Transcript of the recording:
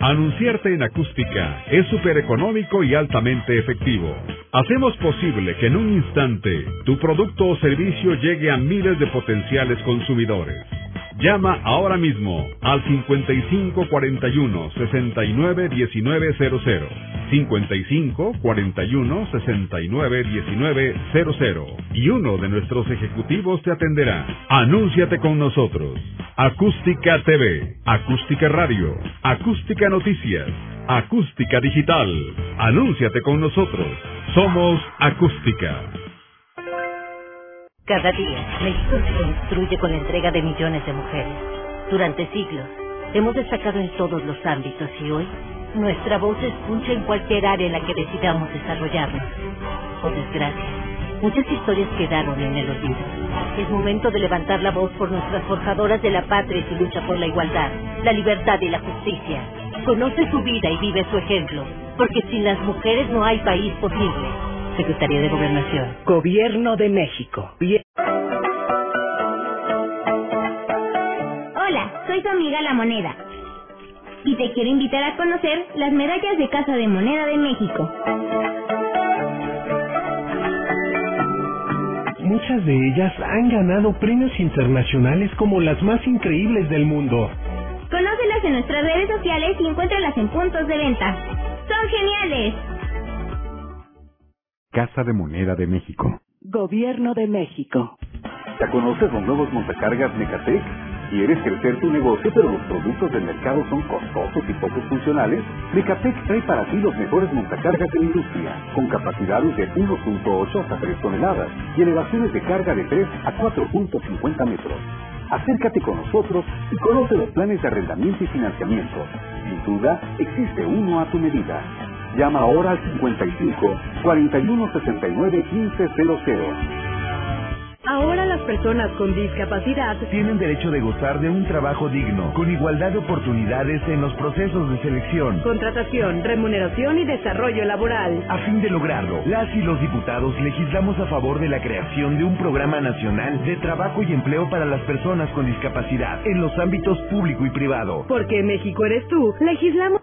Anunciarte en Acústica es súper económico y altamente efectivo. Hacemos posible que en un instante tu producto o servicio llegue a miles de potenciales consumidores. Llama ahora mismo al 55 41 69 19 00. 55 41 69 19 00 y uno de nuestros ejecutivos te atenderá. Anúnciate con nosotros. Acústica TV, Acústica Radio, Acústica Noticias, Acústica Digital. Anúnciate con nosotros. Somos Acústica. Cada día, México se construye con la entrega de millones de mujeres. Durante siglos, hemos destacado en todos los ámbitos y hoy, nuestra voz se escucha en cualquier área en la que decidamos desarrollarnos. Por desgracia, muchas historias quedaron en el olvido. Es momento de levantar la voz por nuestras forjadoras de la patria y su lucha por la igualdad, la libertad y la justicia. Conoce su vida y vive su ejemplo, porque sin las mujeres no hay país posible. Secretaría de Gobernación. Gobierno de México. Hola, soy tu amiga La Moneda. Y te quiero invitar a conocer las medallas de Casa de Moneda de México. Muchas de ellas han ganado premios internacionales como las más increíbles del mundo. Conócelas en nuestras redes sociales y encuéntralas en puntos de venta. ¡Son geniales! Casa de Moneda de México. Gobierno de México. ¿Ya conoces los nuevos montacargas Mecatec? ¿Quieres crecer tu negocio pero los productos del mercado son costosos y poco funcionales? Mecatec trae para ti los mejores montacargas de la industria, con capacidades de 1.8 hasta 3 toneladas y elevaciones de carga de 3 a 4.50 metros. Acércate con nosotros y conoce los planes de arrendamiento y financiamiento. Sin duda, existe uno a tu medida. Llama ahora al 55 41 69 15 00. Ahora las personas con discapacidad tienen derecho de gozar de un trabajo digno, con igualdad de oportunidades en los procesos de selección, contratación, remuneración y desarrollo laboral. A fin de lograrlo, las y los diputados legislamos a favor de la creación de un programa nacional de trabajo y empleo para las personas con discapacidad en los ámbitos público y privado. Porque México eres tú, legislamos.